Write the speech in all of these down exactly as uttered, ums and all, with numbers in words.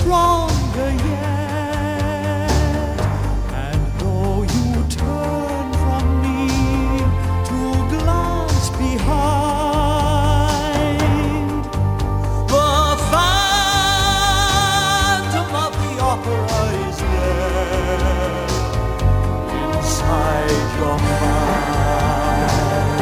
stronger yet. And though you turn from me to glance behind, the phantom of the opera is there inside your mind.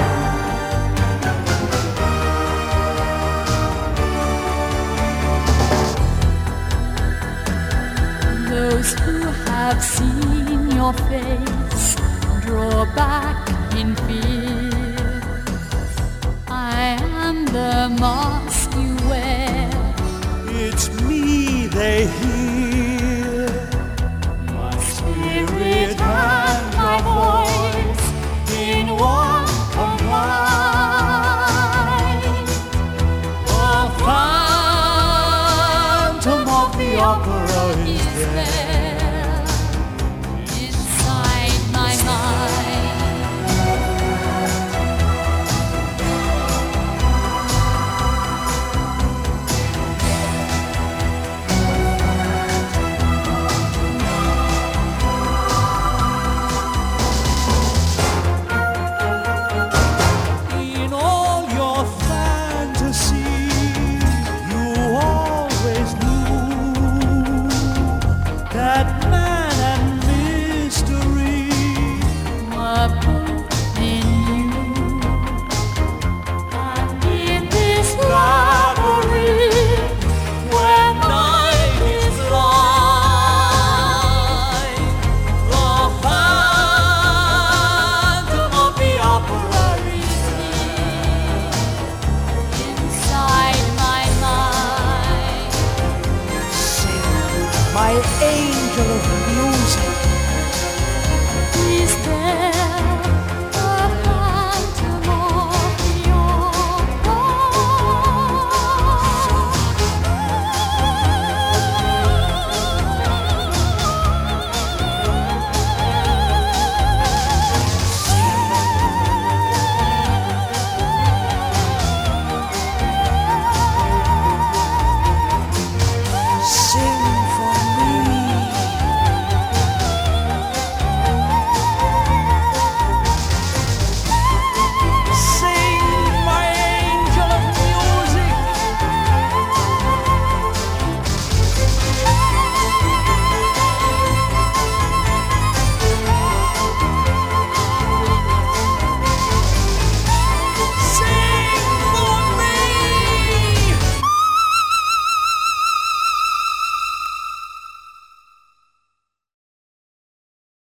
Those who have seen your face draw back in fear. I am the mask you wear. It's me they hear, my spirit and my voice in one combined. The phantom of the opera is there inside my mind. in all your fantasy. You always knew that man and mystery Were both in you, and in this labyrinth where night is light, the phantom of the opera is here inside my mind. my angel of music. Is there